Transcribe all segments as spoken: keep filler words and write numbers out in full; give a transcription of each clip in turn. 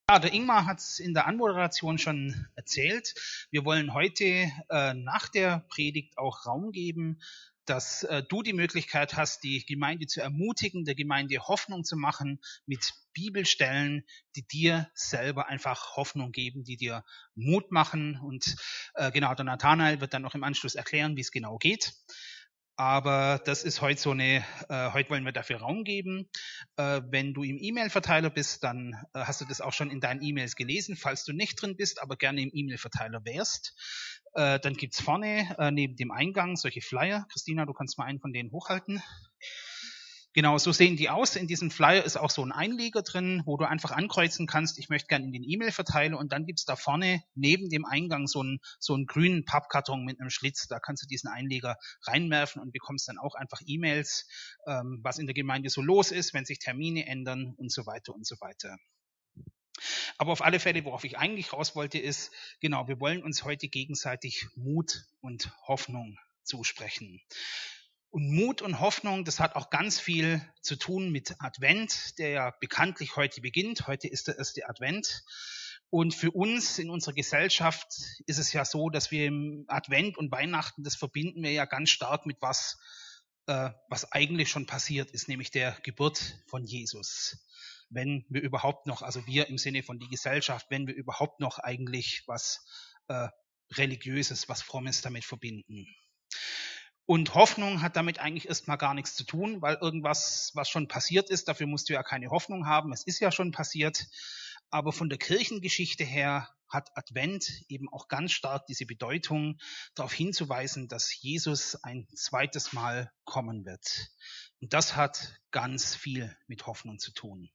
Ja, der Ingmar hat es in der Anmoderation schon erzählt. Wir wollen heute äh, nach der Predigt auch Raum geben, dass äh, du die Möglichkeit hast, die Gemeinde zu ermutigen, der Gemeinde Hoffnung zu machen mit Bibelstellen, die dir selber einfach Hoffnung geben, die dir Mut machen. Und äh, genau, der Nathanael wird dann noch im Anschluss erklären, wie es genau geht. Aber das ist heute so eine, äh, heute wollen wir dafür Raum geben. Äh, wenn du im E-Mail-Verteiler bist, dann äh, hast du das auch schon in deinen E-Mails gelesen. Falls du nicht drin bist, aber gerne im E-Mail-Verteiler wärst, äh, dann gibt's vorne äh, neben dem Eingang solche Flyer. Christina, du kannst mal einen von denen hochhalten. Genau, so sehen die aus. In diesem Flyer ist auch so ein Einleger drin, wo du einfach ankreuzen kannst, ich möchte gerne in den E-Mail-Verteiler, und dann gibt's da vorne neben dem Eingang so einen, so einen grünen Pappkarton mit einem Schlitz. Da kannst du diesen Einleger reinwerfen und bekommst dann auch einfach E-Mails, ähm, was in der Gemeinde so los ist, wenn sich Termine ändern und so weiter und so weiter. Aber auf alle Fälle, worauf ich eigentlich raus wollte, ist, genau, wir wollen uns heute gegenseitig Mut und Hoffnung zusprechen. Und Mut und Hoffnung, das hat auch ganz viel zu tun mit Advent, der ja bekanntlich heute beginnt. Heute ist der erste Advent. Und für uns in unserer Gesellschaft ist es ja so, dass wir im Advent und Weihnachten, das verbinden wir ja ganz stark mit was, äh, was eigentlich schon passiert ist, nämlich der Geburt von Jesus. Wenn wir überhaupt noch, also wir im Sinne von die Gesellschaft, wenn wir überhaupt noch eigentlich was äh, Religiöses, was Frommes damit verbinden. Und Hoffnung hat damit eigentlich erstmal gar nichts zu tun, weil irgendwas, was schon passiert ist, dafür musst du ja keine Hoffnung haben. Es ist ja schon passiert. Aber von der Kirchengeschichte her hat Advent eben auch ganz stark diese Bedeutung, darauf hinzuweisen, dass Jesus ein zweites Mal kommen wird. Und das hat ganz viel mit Hoffnung zu tun.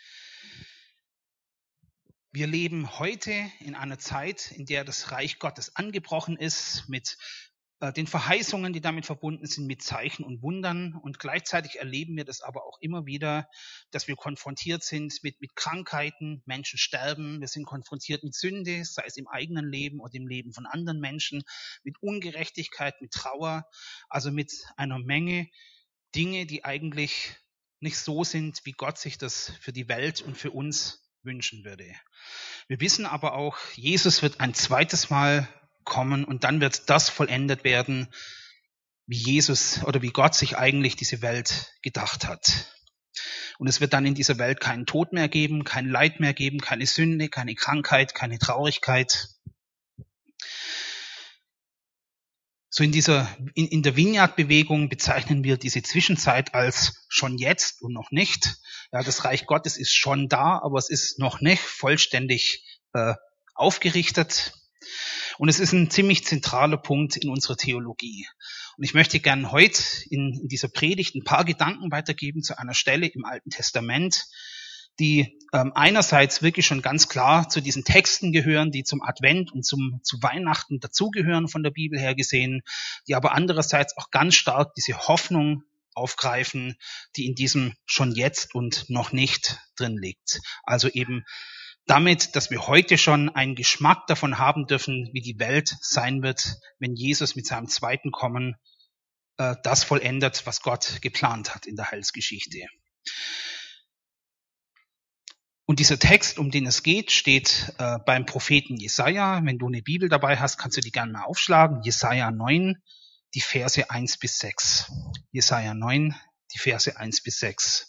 Wir leben heute in einer Zeit, in der das Reich Gottes angebrochen ist, mit den Verheißungen, die damit verbunden sind, mit Zeichen und Wundern. Und gleichzeitig erleben wir das aber auch immer wieder, dass wir konfrontiert sind mit, mit Krankheiten, Menschen sterben, wir sind konfrontiert mit Sünde, sei es im eigenen Leben oder im Leben von anderen Menschen, mit Ungerechtigkeit, mit Trauer, also mit einer Menge Dinge, die eigentlich nicht so sind, wie Gott sich das für die Welt und für uns wünschen würde. Wir wissen aber auch, Jesus wird ein zweites Mal kommen und dann wird das vollendet werden, wie Jesus oder wie Gott sich eigentlich diese Welt gedacht hat. Und es wird dann in dieser Welt keinen Tod mehr geben, kein Leid mehr geben, keine Sünde, keine Krankheit, keine Traurigkeit. So in dieser, in, in der Vineyard-Bewegung bezeichnen wir diese Zwischenzeit als schon jetzt und noch nicht. Ja, das Reich Gottes ist schon da, aber es ist noch nicht vollständig äh, aufgerichtet. Und es ist ein ziemlich zentraler Punkt in unserer Theologie. Und ich möchte gerne heute in, in dieser Predigt ein paar Gedanken weitergeben zu einer Stelle im Alten Testament, die ähm, einerseits wirklich schon ganz klar zu diesen Texten gehören, die zum Advent und zum zu Weihnachten dazugehören von der Bibel her gesehen, die aber andererseits auch ganz stark diese Hoffnung aufgreifen, die in diesem schon jetzt und noch nicht drin liegt. Also eben damit, dass wir heute schon einen Geschmack davon haben dürfen, wie die Welt sein wird, wenn Jesus mit seinem zweiten Kommen äh, das vollendet, was Gott geplant hat in der Heilsgeschichte. Und dieser Text, um den es geht, steht äh, beim Propheten Jesaja. Wenn du eine Bibel dabei hast, kannst du die gerne mal aufschlagen. Jesaja neun, die Verse eins bis sechs. Jesaja neun, die Verse eins bis sechs.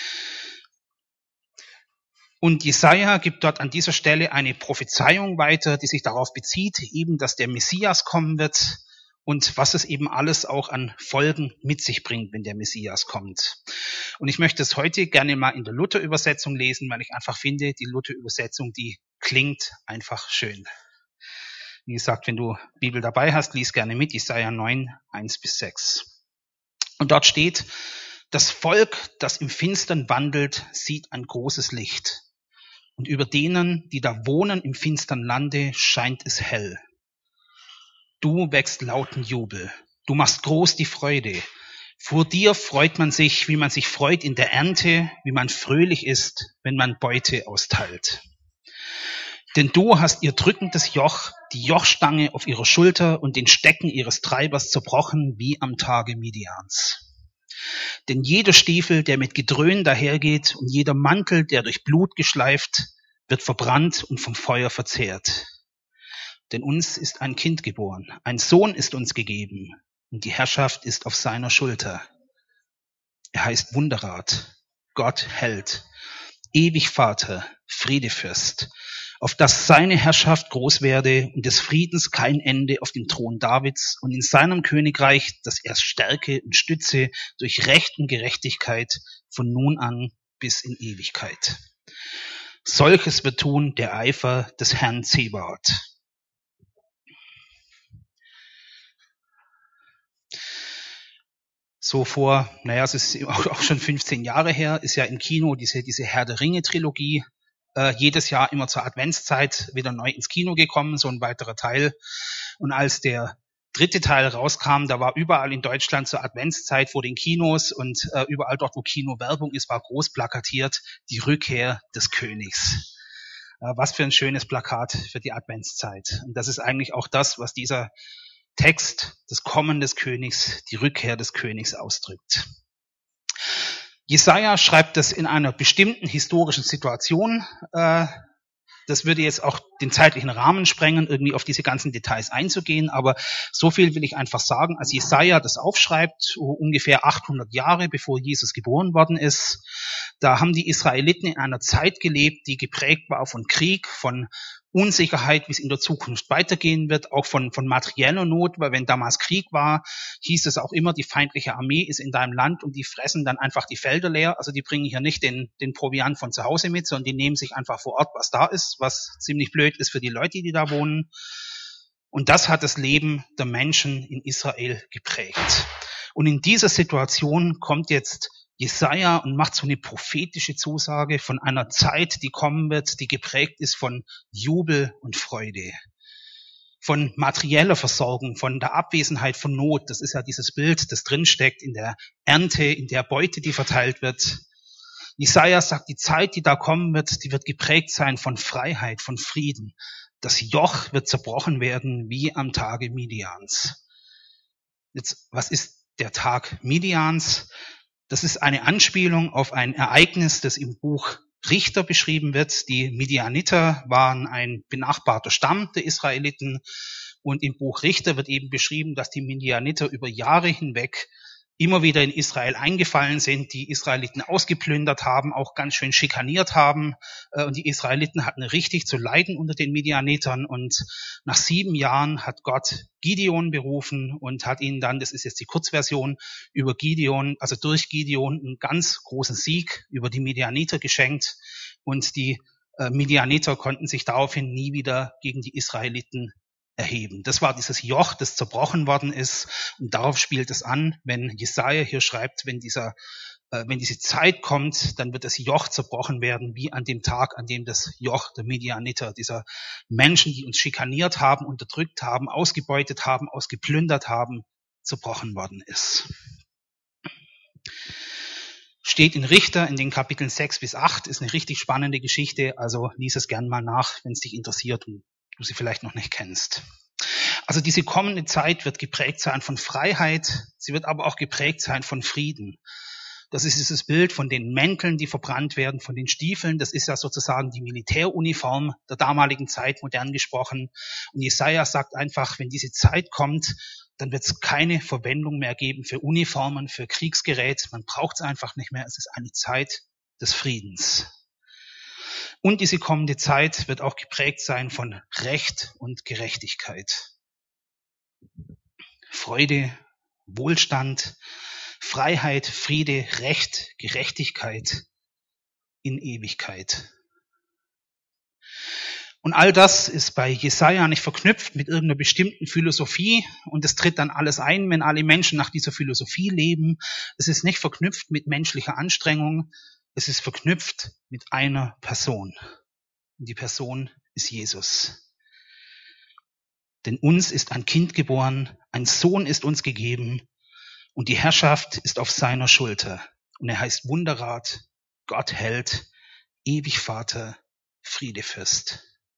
Und Jesaja gibt dort an dieser Stelle eine Prophezeiung weiter, die sich darauf bezieht, eben, dass der Messias kommen wird und was es eben alles auch an Folgen mit sich bringt, wenn der Messias kommt. Und ich möchte es heute gerne mal in der Luther-Übersetzung lesen, weil ich einfach finde, die Luther-Übersetzung, die klingt einfach schön. Wie gesagt, wenn du Bibel dabei hast, lies gerne mit, Jesaja neun, eins bis sechs. Und dort steht: Das Volk, das im Finstern wandelt, sieht ein großes Licht. Und über denen, die da wohnen im finstern Lande, scheint es hell. Du wächst lauten Jubel. Du machst groß die Freude. Vor dir freut man sich, wie man sich freut in der Ernte, wie man fröhlich ist, wenn man Beute austeilt. Denn du hast ihr drückendes Joch, die Jochstange auf ihrer Schulter und den Stecken ihres Treibers zerbrochen, wie am Tage Midians. Denn jeder Stiefel, der mit Gedröhn dahergeht, und jeder Mantel, der durch Blut geschleift, wird verbrannt und vom Feuer verzehrt. Denn uns ist ein Kind geboren, ein Sohn ist uns gegeben und die Herrschaft ist auf seiner Schulter. Er heißt Wunderrat, Gott Held, ewig Vater, Friedefürst, auf dass seine Herrschaft groß werde und des Friedens kein Ende auf dem Thron Davids und in seinem Königreich, dass er Stärke und Stütze durch Recht und Gerechtigkeit von nun an bis in Ewigkeit. Solches wird tun der Eifer des Herrn Zebaoth. So vor, naja, es ist auch schon fünfzehn Jahre her, ist ja im Kino diese, diese Herr der Ringe-Trilogie äh, jedes Jahr immer zur Adventszeit wieder neu ins Kino gekommen, so ein weiterer Teil. Und als der dritte Teil rauskam, da war überall in Deutschland zur Adventszeit vor den Kinos und äh, überall dort, wo Kinowerbung ist, war groß plakatiert, die Rückkehr des Königs. Äh, was für ein schönes Plakat für die Adventszeit. Und das ist eigentlich auch das, was dieser Text, das Kommen des Königs, die Rückkehr des Königs ausdrückt. Jesaja schreibt das in einer bestimmten historischen Situation. Äh, das würde jetzt auch den zeitlichen Rahmen sprengen, irgendwie auf diese ganzen Details einzugehen, aber so viel will ich einfach sagen. Als Jesaja das aufschreibt, ungefähr achthundert Jahre bevor Jesus geboren worden ist, da haben die Israeliten in einer Zeit gelebt, die geprägt war von Krieg, von Unsicherheit, wie es in der Zukunft weitergehen wird, auch von, von materieller Not, weil wenn damals Krieg war, hieß es auch immer, die feindliche Armee ist in deinem Land und die fressen dann einfach die Felder leer. Also die bringen hier nicht den, den Proviant von zu Hause mit, sondern die nehmen sich einfach vor Ort, was da ist, was ziemlich blöd ist für die Leute, die da wohnen. Und das hat das Leben der Menschen in Israel geprägt. Und in dieser Situation kommt jetzt Jesaja und macht so eine prophetische Zusage von einer Zeit, die kommen wird, die geprägt ist von Jubel und Freude, von materieller Versorgung, von der Abwesenheit von Not. Das ist ja dieses Bild, das drinsteckt in der Ernte, in der Beute, die verteilt wird. Jesaja sagt, die Zeit, die da kommen wird, die wird geprägt sein von Freiheit, von Frieden. Das Joch wird zerbrochen werden wie am Tage Midians. Jetzt, was ist der Tag Midians? Das ist eine Anspielung auf ein Ereignis, das im Buch Richter beschrieben wird. Die Midianiter waren ein benachbarter Stamm der Israeliten und im Buch Richter wird eben beschrieben, dass die Midianiter über Jahre hinweg immer wieder in Israel eingefallen sind, die Israeliten ausgeplündert haben, auch ganz schön schikaniert haben. Und die Israeliten hatten richtig zu leiden unter den Midianitern. Und nach sieben Jahren hat Gott Gideon berufen und hat ihnen dann, das ist jetzt die Kurzversion, über Gideon, also durch Gideon, einen ganz großen Sieg über die Midianiter geschenkt. Und die Midianiter konnten sich daraufhin nie wieder gegen die Israeliten erheben. Das war dieses Joch, das zerbrochen worden ist. Und darauf spielt es an, wenn Jesaja hier schreibt, wenn dieser, äh, wenn diese Zeit kommt, dann wird das Joch zerbrochen werden, wie an dem Tag, an dem das Joch der Midianiter, dieser Menschen, die uns schikaniert haben, unterdrückt haben, ausgebeutet haben, ausgeplündert haben, zerbrochen worden ist. Steht in Richter in den Kapiteln sechs bis acht, ist eine richtig spannende Geschichte, also lies es gern mal nach, wenn es dich interessiert und du sie vielleicht noch nicht kennst. Also diese kommende Zeit wird geprägt sein von Freiheit, sie wird aber auch geprägt sein von Frieden. Das ist dieses Bild von den Mänteln, die verbrannt werden, von den Stiefeln. Das ist ja sozusagen die Militäruniform der damaligen Zeit, modern gesprochen. Und Jesaja sagt einfach, wenn diese Zeit kommt, dann wird es keine Verwendung mehr geben für Uniformen, für Kriegsgerät. Man braucht es einfach nicht mehr. Es ist eine Zeit des Friedens. Und diese kommende Zeit wird auch geprägt sein von Recht und Gerechtigkeit. Freude, Wohlstand, Freiheit, Friede, Recht, Gerechtigkeit in Ewigkeit. Und all das ist bei Jesaja nicht verknüpft mit irgendeiner bestimmten Philosophie und es tritt dann alles ein, wenn alle Menschen nach dieser Philosophie leben. Es ist nicht verknüpft mit menschlicher Anstrengung. Es ist verknüpft mit einer Person. Und die Person ist Jesus. Denn uns ist ein Kind geboren, ein Sohn ist uns gegeben und die Herrschaft ist auf seiner Schulter. Und er heißt Wunderrat, Gott Held, ewig Vater, Friedefürst.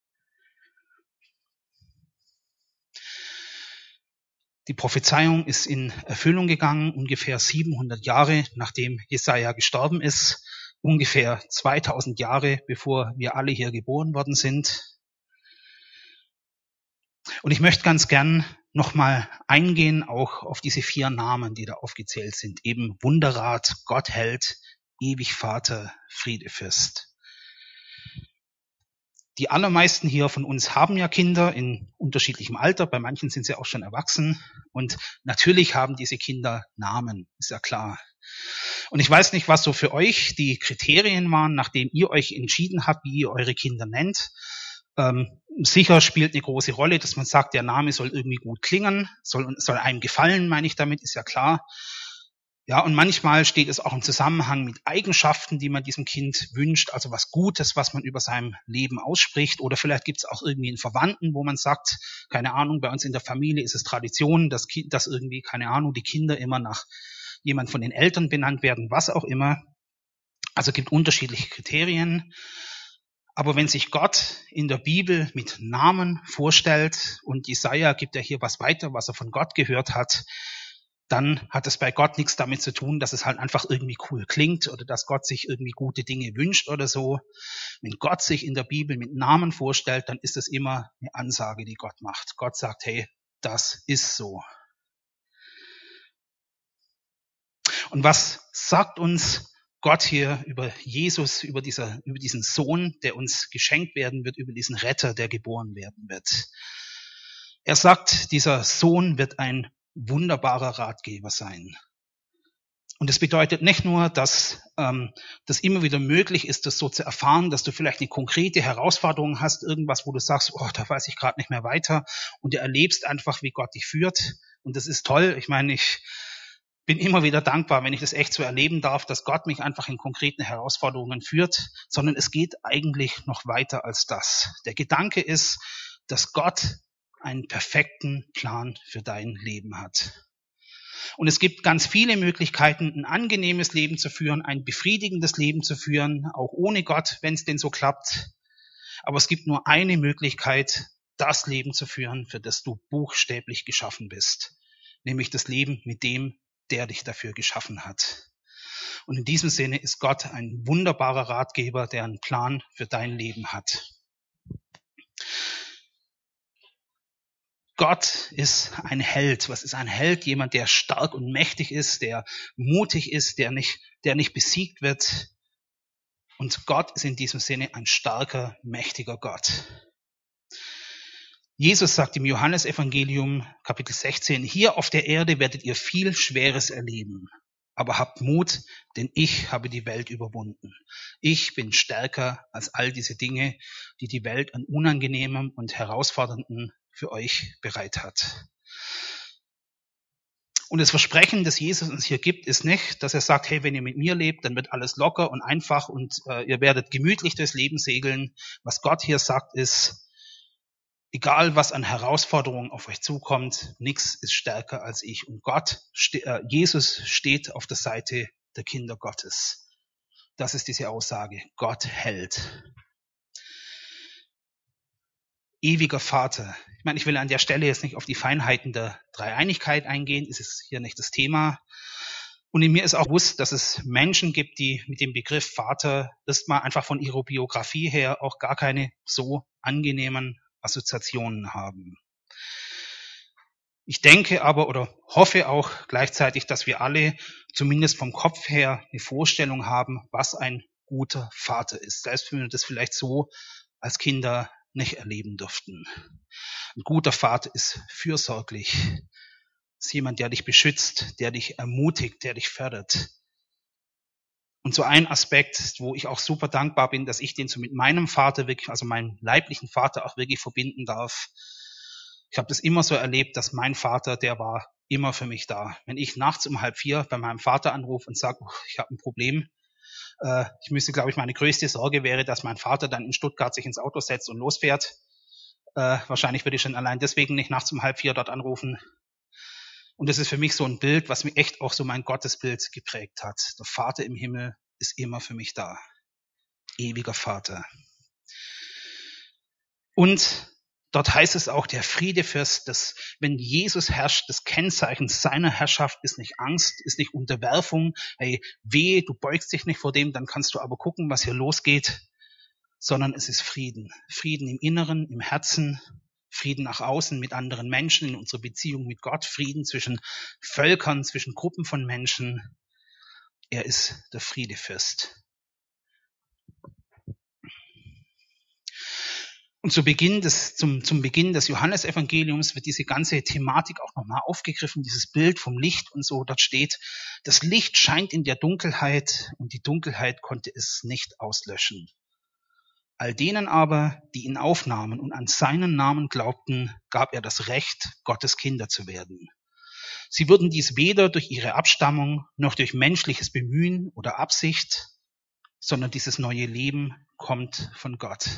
Die Prophezeiung ist in Erfüllung gegangen, ungefähr siebenhundert Jahre nachdem Jesaja gestorben ist. ungefähr zweitausend Jahre, bevor wir alle hier geboren worden sind. Und ich möchte ganz gern nochmal eingehen auch auf diese vier Namen, die da aufgezählt sind. Eben Wunderrat, Gottheld, ewig Vater, Friedefürst. Die allermeisten hier von uns haben ja Kinder in unterschiedlichem Alter. Bei manchen sind sie auch schon erwachsen. Und natürlich haben diese Kinder Namen, ist ja klar. Und ich weiß nicht, was so für euch die Kriterien waren, nachdem ihr euch entschieden habt, wie ihr eure Kinder nennt. Ähm, sicher spielt eine große Rolle, dass man sagt, der Name soll irgendwie gut klingen, soll, soll einem gefallen, meine ich damit, ist ja klar. Ja, und manchmal steht es auch im Zusammenhang mit Eigenschaften, die man diesem Kind wünscht, also was Gutes, was man über seinem Leben ausspricht. Oder vielleicht gibt es auch irgendwie einen Verwandten, wo man sagt, keine Ahnung, bei uns in der Familie ist es Tradition, dass, dass irgendwie, keine Ahnung, die Kinder immer nach jemand von den Eltern benannt werden, was auch immer. Also gibt unterschiedliche Kriterien. Aber wenn sich Gott in der Bibel mit Namen vorstellt und Jesaja gibt ja hier was weiter, was er von Gott gehört hat, dann hat es bei Gott nichts damit zu tun, dass es halt einfach irgendwie cool klingt oder dass Gott sich irgendwie gute Dinge wünscht oder so. Wenn Gott sich in der Bibel mit Namen vorstellt, dann ist das immer eine Ansage, die Gott macht. Gott sagt, hey, das ist so. Und was sagt uns Gott hier über Jesus, über, dieser, über diesen Sohn, der uns geschenkt werden wird, über diesen Retter, der geboren werden wird? Er sagt, dieser Sohn wird ein wunderbarer Ratgeber sein. Und das bedeutet nicht nur, dass ähm, das immer wieder möglich ist, das so zu erfahren, dass du vielleicht eine konkrete Herausforderung hast, irgendwas, wo du sagst, oh, da weiß ich gerade nicht mehr weiter, und du erlebst einfach, wie Gott dich führt. Und das ist toll. Ich meine, ich bin immer wieder dankbar, wenn ich das echt so erleben darf, dass Gott mich einfach in konkreten Herausforderungen führt, sondern es geht eigentlich noch weiter als das. Der Gedanke ist, dass Gott einen perfekten Plan für dein Leben hat. Und es gibt ganz viele Möglichkeiten, ein angenehmes Leben zu führen, ein befriedigendes Leben zu führen, auch ohne Gott, wenn es denn so klappt. Aber es gibt nur eine Möglichkeit, das Leben zu führen, für das du buchstäblich geschaffen bist. Nämlich das Leben mit dem, der dich dafür geschaffen hat. Und in diesem Sinne ist Gott ein wunderbarer Ratgeber, der einen Plan für dein Leben hat. Gott ist ein Held. Was ist ein Held? Jemand, der stark und mächtig ist, der mutig ist, der nicht, der nicht besiegt wird. Und Gott ist in diesem Sinne ein starker, mächtiger Gott. Jesus sagt im Johannesevangelium Kapitel sechzehn, hier auf der Erde werdet ihr viel Schweres erleben. Aber habt Mut, denn ich habe die Welt überwunden. Ich bin stärker als all diese Dinge, die die Welt an unangenehmem und herausfordernden für euch bereit hat. Und das Versprechen, das Jesus uns hier gibt, ist nicht, dass er sagt, hey, wenn ihr mit mir lebt, dann wird alles locker und einfach und äh, ihr werdet gemütlich durchs Leben segeln. Was Gott hier sagt, ist, egal was an Herausforderungen auf euch zukommt, nichts ist stärker als ich. Und Gott, äh, Jesus steht auf der Seite der Kinder Gottes. Das ist diese Aussage. Gott hält. Ewiger Vater. Ich meine, ich will an der Stelle jetzt nicht auf die Feinheiten der Dreieinigkeit eingehen, es ist hier nicht das Thema. Und in mir ist auch bewusst, dass es Menschen gibt, die mit dem Begriff Vater erstmal einfach von ihrer Biografie her auch gar keine so angenehmen Assoziationen haben. Ich denke aber oder hoffe auch gleichzeitig, dass wir alle zumindest vom Kopf her eine Vorstellung haben, was ein guter Vater ist. Selbst wenn wir das vielleicht so als Kinder nicht erleben durften. Ein guter Vater ist fürsorglich, ist jemand, der dich beschützt, der dich ermutigt, der dich fördert. Und so ein Aspekt, wo ich auch super dankbar bin, dass ich den so mit meinem Vater wirklich, also meinem leiblichen Vater auch wirklich verbinden darf. Ich habe das immer so erlebt, dass mein Vater, der war immer für mich da. Wenn ich nachts um halb vier bei meinem Vater anrufe und sage, ich habe ein Problem, ich müsste, glaube ich, meine größte Sorge wäre, dass mein Vater dann in Stuttgart sich ins Auto setzt und losfährt. Äh, wahrscheinlich würde ich schon allein deswegen nicht nachts um halb vier dort anrufen. Und das ist für mich so ein Bild, was mir echt auch so mein Gottesbild geprägt hat. Der Vater im Himmel ist immer für mich da. Ewiger Vater. Und Dort heißt es auch, der Friedefürst, dass wenn Jesus herrscht, das Kennzeichen seiner Herrschaft ist nicht Angst, ist nicht Unterwerfung. Hey, wehe, du beugst dich nicht vor dem, dann kannst du aber gucken, was hier losgeht, sondern es ist Frieden. Frieden im Inneren, im Herzen, Frieden nach außen mit anderen Menschen, in unserer Beziehung mit Gott, Frieden zwischen Völkern, zwischen Gruppen von Menschen. Er ist der Friedefürst. Und zu Beginn des, zum, zum Beginn des Johannesevangeliums wird diese ganze Thematik auch nochmal aufgegriffen, dieses Bild vom Licht und so. Dort steht, das Licht scheint in der Dunkelheit und die Dunkelheit konnte es nicht auslöschen. All denen aber, die ihn aufnahmen und an seinen Namen glaubten, gab er das Recht, Gottes Kinder zu werden. Sie wurden dies weder durch ihre Abstammung noch durch menschliches Bemühen oder Absicht, sondern dieses neue Leben kommt von Gott.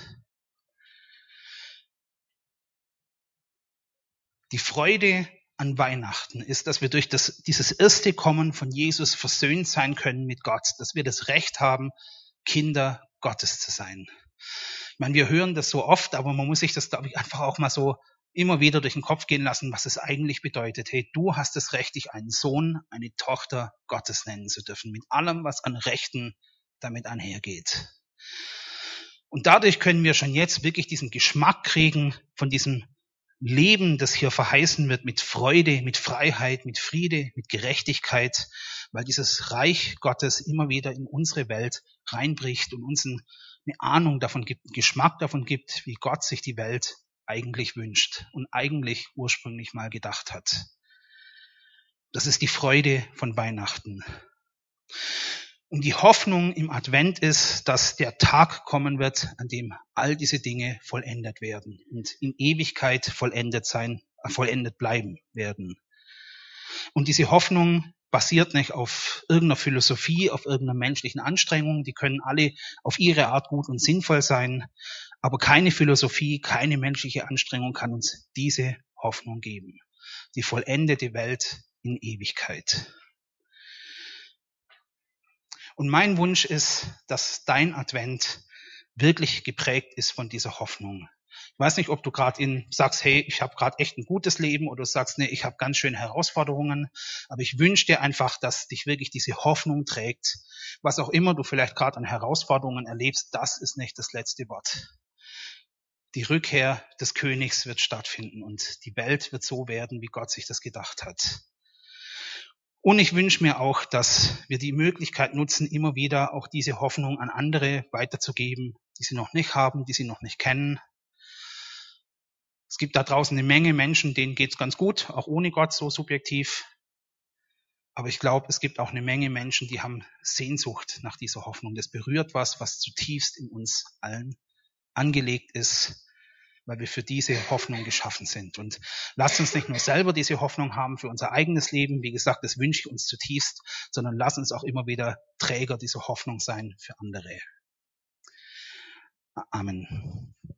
Die Freude an Weihnachten ist, dass wir durch das, dieses erste Kommen von Jesus versöhnt sein können mit Gott, dass wir das Recht haben, Kinder Gottes zu sein. Ich meine, wir hören das so oft, aber man muss sich das, glaube ich, einfach auch mal so immer wieder durch den Kopf gehen lassen, was es eigentlich bedeutet. Hey, du hast das Recht, dich einen Sohn, eine Tochter Gottes nennen zu dürfen, mit allem, was an Rechten damit einhergeht. Und dadurch können wir schon jetzt wirklich diesen Geschmack kriegen von diesem Leben, das hier verheißen wird, mit Freude, mit Freiheit, mit Friede, mit Gerechtigkeit, weil dieses Reich Gottes immer wieder in unsere Welt reinbricht und uns eine Ahnung davon gibt, einen Geschmack davon gibt, wie Gott sich die Welt eigentlich wünscht und eigentlich ursprünglich mal gedacht hat. Das ist die Freude von Weihnachten. Und die Hoffnung im Advent ist, dass der Tag kommen wird, an dem all diese Dinge vollendet werden und in Ewigkeit vollendet sein, äh, vollendet bleiben werden. Und diese Hoffnung basiert nicht auf irgendeiner Philosophie, auf irgendeiner menschlichen Anstrengung. Die können alle auf ihre Art gut und sinnvoll sein. Aber keine Philosophie, keine menschliche Anstrengung kann uns diese Hoffnung geben. Die vollendete Welt in Ewigkeit. Und mein Wunsch ist, dass dein Advent wirklich geprägt ist von dieser Hoffnung. Ich weiß nicht, ob du gerade in sagst, hey, ich habe gerade echt ein gutes Leben, oder du sagst, nee, ich habe ganz schön Herausforderungen. Aber ich wünsche dir einfach, dass dich wirklich diese Hoffnung trägt. Was auch immer du vielleicht gerade an Herausforderungen erlebst, das ist nicht das letzte Wort. Die Rückkehr des Königs wird stattfinden und die Welt wird so werden, wie Gott sich das gedacht hat. Und ich wünsche mir auch, dass wir die Möglichkeit nutzen, immer wieder auch diese Hoffnung an andere weiterzugeben, die sie noch nicht haben, die sie noch nicht kennen. Es gibt da draußen eine Menge Menschen, denen geht's ganz gut, auch ohne Gott, so subjektiv. Aber ich glaube, es gibt auch eine Menge Menschen, die haben Sehnsucht nach dieser Hoffnung. Das berührt was, was zutiefst in uns allen angelegt ist, weil wir für diese Hoffnung geschaffen sind. Und lasst uns nicht nur selber diese Hoffnung haben für unser eigenes Leben, wie gesagt, das wünsche ich uns zutiefst, sondern lasst uns auch immer wieder Träger dieser Hoffnung sein für andere. Amen.